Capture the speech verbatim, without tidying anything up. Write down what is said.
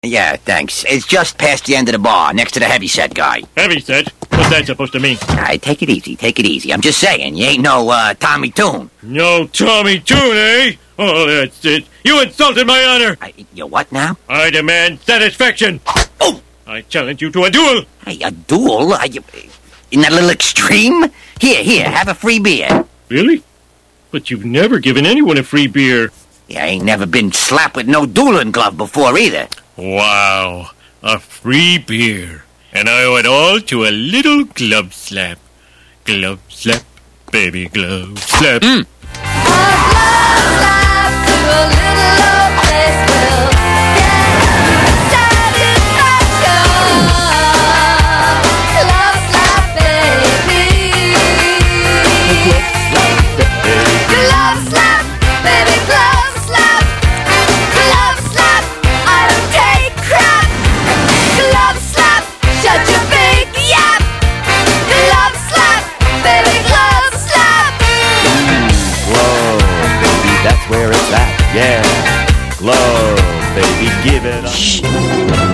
Yeah, thanks. It's just past the end of the bar, next to the heavyset guy. Heavyset? What's that supposed to mean? All right, take it easy, take it easy. I'm just saying, you ain't no uh, Tommy Tune. No Tommy Tune, eh? Oh, that's it. You insulted my honor. I, you what now? I demand satisfaction. Oh! I challenge you to a duel. Hey, a duel? Are you, isn't that a little extreme? Here, here, have a free beer. Really? But you've never given anyone a free beer. Yeah, I ain't never been slapped with no dueling glove before either. Wow, a free beer. And I owe it all to a little glove slap. Glove slap, baby glove slap. Mm. Where it's at, yeah. Glove, baby, give it up. Shh.